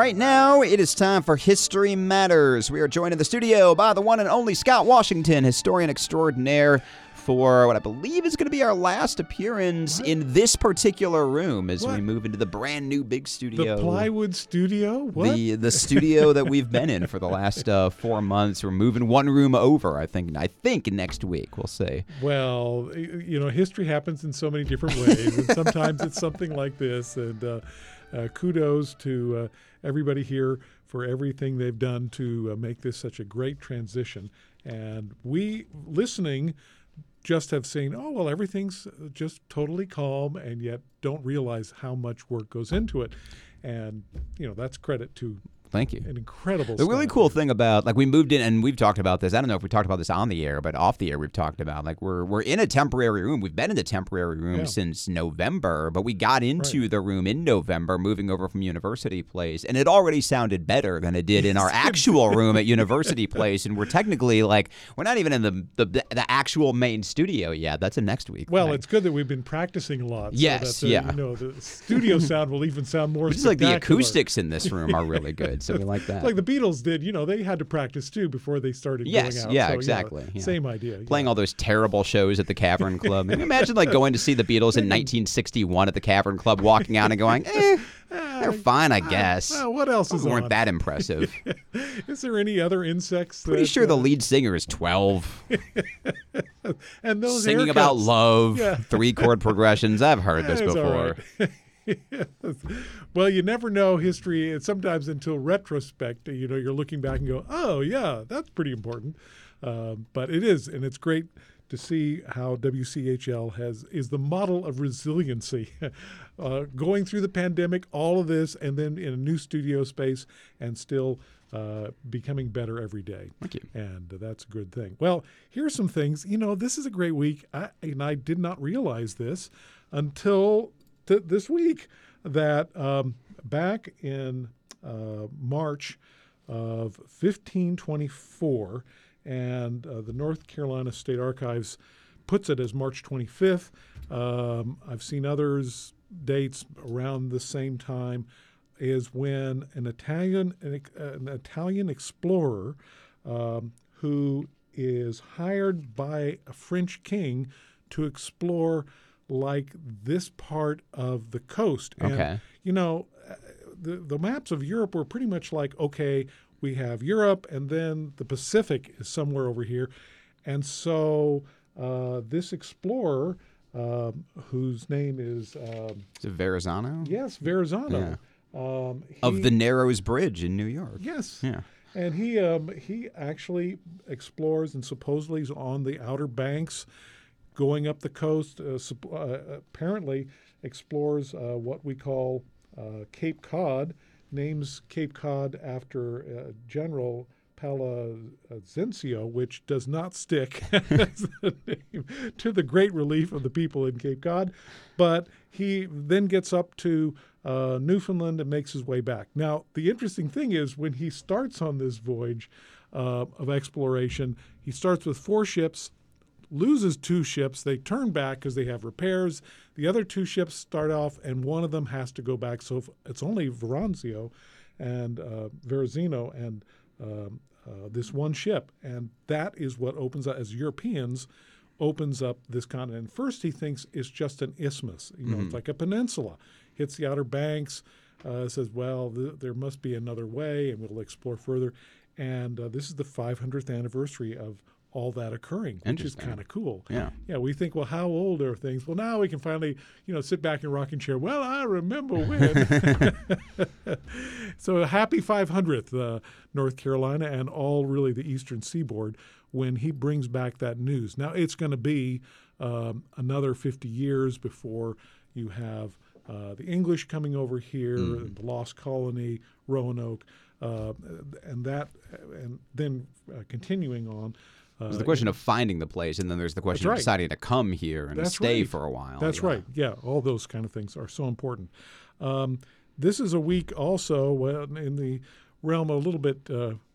right now, it is time for History Matters. We are joined in the studio by the one and only Scott Washington, historian extraordinaire, for what I believe is going to be our last appearance in this particular room as we move into the brand new big studio. The plywood studio? What? The studio that we've been in for the last 4 months. We're moving one room over, I think next week. We'll see. Well, history happens in so many different ways, and sometimes it's something like this. And kudos to everybody here for everything they've done to make this such a great transition. And we, listening, just have seen, everything's just totally calm, and yet don't realize how much work goes into it. And, that's credit to Thank you. An incredible The really cool thing about, we moved in, and we've talked about this. I don't know if we talked about this on the air, but off the air we've talked about, we're in a temporary room. We've been in the temporary room since November, but we got into the room in November, moving over from University Place, and it already sounded better than it did in our actual room at University Place. And we're technically, we're not even in the actual main studio yet. That's a next week. Well, it's good that we've been practicing a lot. Yes, so that, the studio sound will even sound more spectacular. Just the acoustics in this room are really good. So we like that. Like the Beatles did, they had to practice too before they started going out. Yeah, so, exactly. Same idea. Playing all those terrible shows at the Cavern Club. Can you imagine going to see the Beatles in 1961 at the Cavern Club, walking out and going, they're fine, I guess. What else is weren't on? that impressive. Is there any other insects? Pretty sure the lead singer is 12. And those singing haircuts. About love, Yeah. 3-chord progressions. I've heard this That's before. Yes. Well, you never know history, and sometimes until retrospect, you're looking back and go, oh, yeah, that's pretty important. But it is, and it's great to see how WCHL is the model of resiliency, going through the pandemic, all of this, and then in a new studio space, and still becoming better every day. Thank you. And that's a good thing. Well, here's some things. This is a great week, and I did not realize this until this week, that back in March of 1524, and the North Carolina State Archives puts it as March 25th. I've seen others dates around the same time, is when an Italian explorer who is hired by a French king to explore this part of the coast. Okay. And, the maps of Europe were pretty much we have Europe, and then the Pacific is somewhere over here. And so this explorer, whose name is it Verrazano? Yes, Verrazano. Yeah. Of the Narrows Bridge in New York. Yes. Yeah. And he actually explores, and supposedly is on the Outer Banks, going up the coast, apparently explores what we call Cape Cod, names Cape Cod after General Pallavicino, which does not stick as the name, to the great relief of the people in Cape Cod. But he then gets up to Newfoundland and makes his way back. Now, the interesting thing is, when he starts on this voyage of exploration, he starts with 4 ships, loses 2 ships. They turn back because they have repairs. The other 2 ships start off, and one of them has to go back. So it's only Verrazano and this one ship. And that is what opens up, as Europeans, opens up this continent. First, he thinks it's just an isthmus. It's like a peninsula. Hits the Outer Banks, says, there must be another way, and we'll explore further. And this is the 500th anniversary of all that occurring, which is kind of cool. Yeah. Yeah, we think, how old are things? Well, now we can finally, sit back in a rocking chair. Well, I remember when. So happy 500th, North Carolina, and all really the eastern seaboard, when he brings back that news. Now, it's going to be another 50 years before you have the English coming over here, the Lost Colony, Roanoke, and then continuing on. There's the question of finding the place, and then there's the question of deciding to come here and stay for a while. That's right. Yeah, all those kind of things are so important. This is a week also in the realm a little bit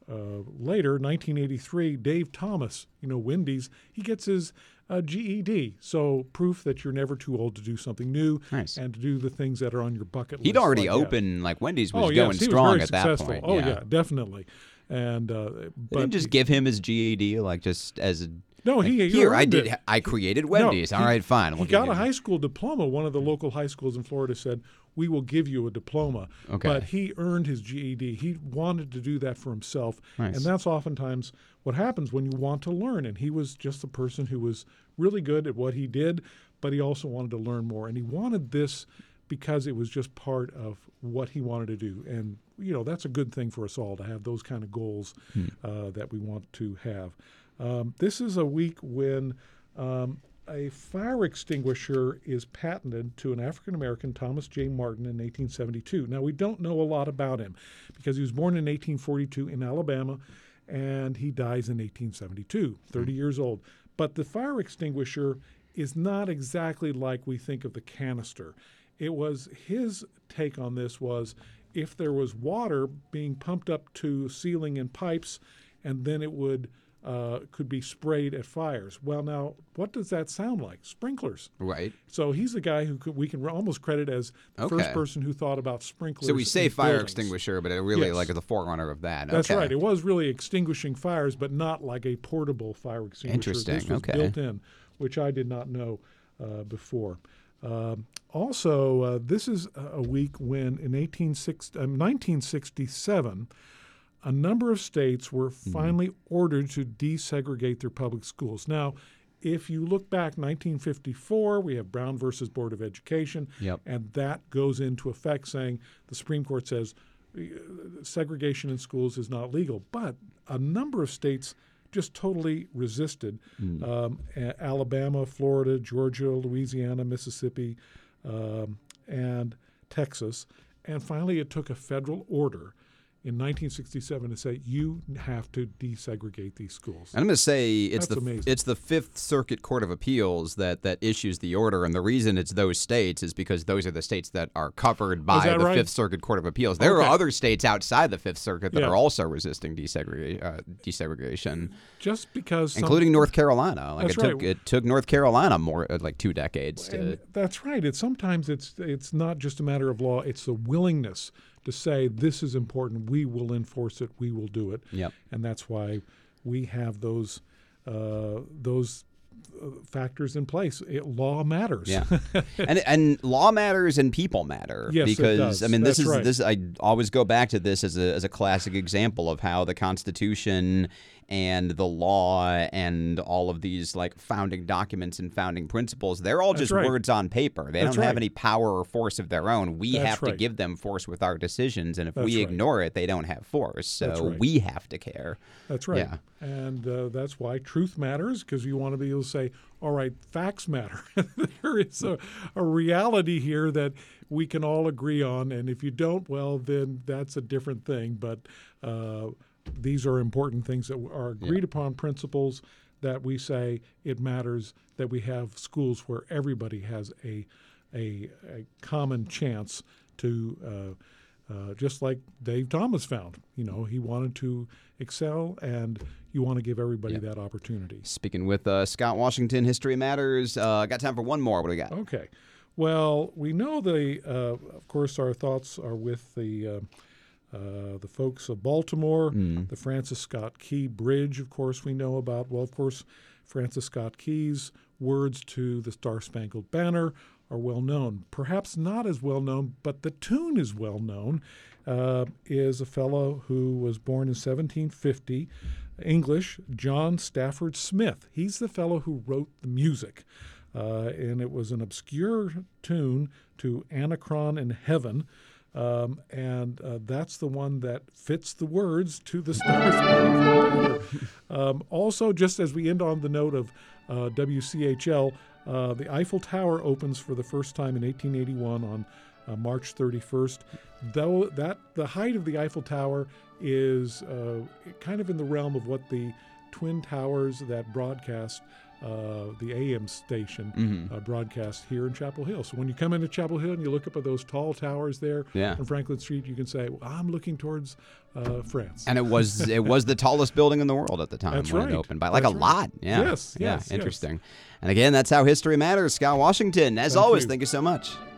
later, 1983, Dave Thomas, Wendy's, he gets his GED. So proof that you're never too old to do something new and to do the things that are on your bucket list. He'd already opened, like Wendy's was going strong at that point. Oh, yeah, definitely. And they didn't just give him his GED, like just as a... No, I created Wendy's. All right, fine. He got a high school diploma. One of the local high schools in Florida said, "We will give you a diploma." Okay. But he earned his GED. He wanted to do that for himself. Nice. And that's oftentimes what happens when you want to learn. And he was just a person who was really good at what he did, but he also wanted to learn more. And he wanted this because it was just part of what he wanted to do. And, that's a good thing for us all to have those kind of goals that we want to have. This is a week when a fire extinguisher is patented to an African-American, Thomas J. Martin, in 1872. Now, we don't know a lot about him because he was born in 1842 in Alabama, and he dies in 1872, 30 years old. But the fire extinguisher is not exactly like we think of the canister. His take on this was if there was water being pumped up to ceiling in pipes, and then it could be sprayed at fires. Well, now, what does that sound like? Sprinklers. Right. So he's the guy who we can almost credit as the first person who thought about sprinklers. So we say fire buildings. Extinguisher, but it really like the forerunner of that. That's right. It was really extinguishing fires, but not like a portable fire extinguisher. Interesting. This was built in, which I did not know before. Also, this is a week when in 1967, a number of states were finally ordered to desegregate their public schools. Now, if you look back, 1954, we have Brown versus Board of Education, and that goes into effect saying the Supreme Court says segregation in schools is not legal. But a number of states just totally resisted. Alabama, Florida, Georgia, Louisiana, Mississippi, and Texas. And finally, it took a federal order in 1967 to say you have to desegregate these schools. And I'm going to say it's the Fifth Circuit Court of Appeals that issues the order, and the reason it's those states is because those are the states that are covered by the Fifth Circuit Court of Appeals. There are other states outside the Fifth Circuit that are also resisting desegregation. Just because, including North Carolina. It took North Carolina more like 2 decades to. That's right. Sometimes it's not just a matter of law; it's the willingness to say this is important, we will enforce it, we will do it. And that's why we have those factors in place. Law matters. and law matters and people matter. Yes, because it does. I mean, this is I always go back to this as a classic example of how the Constitution and the law and all of these like founding documents and founding principles, they're all just words on paper. They don't have any power or force of their own. We have to give them force with our decisions, and if we ignore it, they don't have force. So we have to care. That's right. Yeah. And that's why truth matters, because you want to be able to say, all right, facts matter. There is a reality here that we can all agree on, and if you don't, well, then that's a different thing. But these are important things that are agreed upon principles that we say it matters that we have schools where everybody has a common chance to, just like Dave Thomas found. He wanted to excel, and you want to give everybody that opportunity. Speaking with Scott Washington, History Matters. Got time for one more. What do we got? Okay. Well, we know of course, our thoughts are with the folks of Baltimore, the Francis Scott Key Bridge, of course, we know about. Well, of course, Francis Scott Key's words to the Star-Spangled Banner are well known. Perhaps not as well known, but the tune is well known, is a fellow who was born in 1750, English, John Stafford Smith. He's the fellow who wrote the music, and it was an obscure tune to Anacron in Heaven. And that's the one that fits the words to the Star-Spangled Banner. Also, just as we end on the note of WCHL, the Eiffel Tower opens for the first time in 1881 on March 31st. Though the height of the Eiffel Tower is kind of in the realm of what the Twin Towers that broadcast the AM station broadcast here in Chapel Hill. So when you come into Chapel Hill and you look up at those tall towers there on Franklin Street, you can say, well, I'm looking towards France. And it was the tallest building in the world at the time when it opened by a lot. Yeah. Yes. Interesting. And again, that's how history matters. Scott Washington, as always, thank you so much.